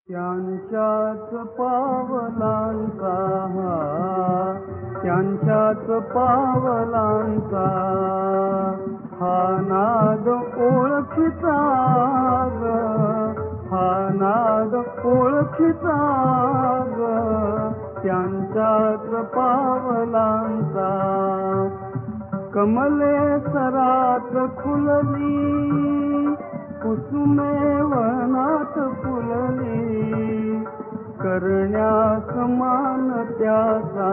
त्यांच्याच पावलांचा त्यांच्याच पावलांचा हा नाद ओळखीचा ग, हा नाद ओळखीचा ग, त्यांच्याच पावलांचा. कमले सरात खुलली, कुसुमे वनात फुलली, करण्यास मान त्याचा,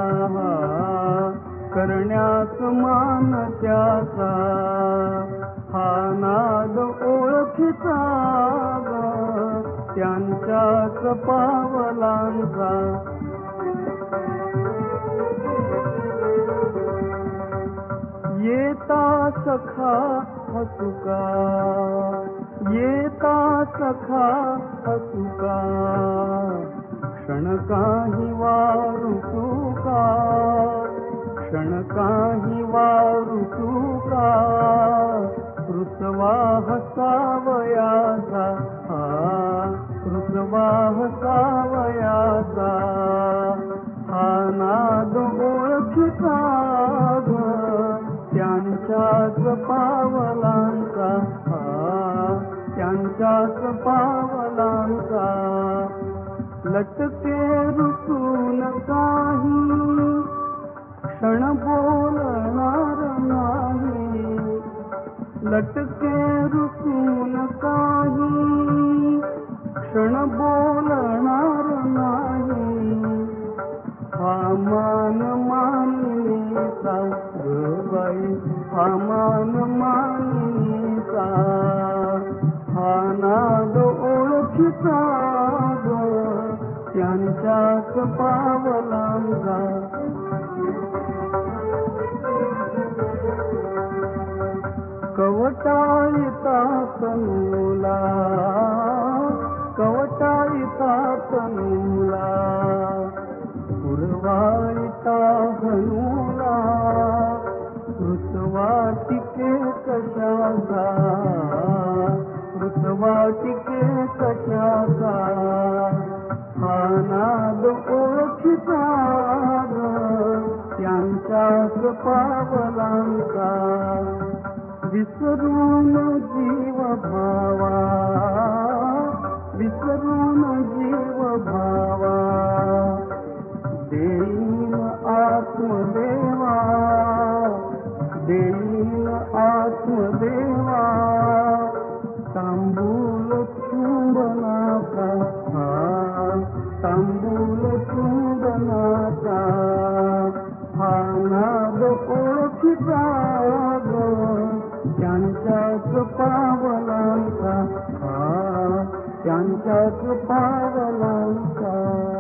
करण्यास मान त्याचा, हा नाद ओळखीचा ग, त्यांच्याच पावलांचा. येता सखा हसुका, येता सखा हसुका, क्षण काही वारू तुका, क्षण काही वारू तुका, रुसवा हसावयाचा, रुसवा हसावयाचा, हा नाद ओळखीचा ग, त्यांच्याच पावलांचा, त्यांच्याच पावलांचा. लटके रुसून काही क्षण बोलणार नाही, लटके रुसून काही क्षण बोलणार नाही, हा मान मानिनीचा ग बाई, हा मान मानिनीचा, हा नाद ओळखीचा ग, त्यांच्याच पावलांचा. कवटाळीता तनूला, कवटाळीता तनूला, पुरवाळीता हनूला, ऋतवाटिके कशाचा, ऋतवाटिके कशाचा, हा नाद ओळखीचा ग, त्यांच्याच पावलांचा. विसरून जीव भावा, विसरून जीव भावा, देईन आत्मदेवा, देईन आत्मदेवा, तांबूल चुंबनाचा, तांबूल चुंबनाचा, हा नाद ओळखीचा ग, त्यांच्याच पावलांचा, त्यांच्याच पावलांचा.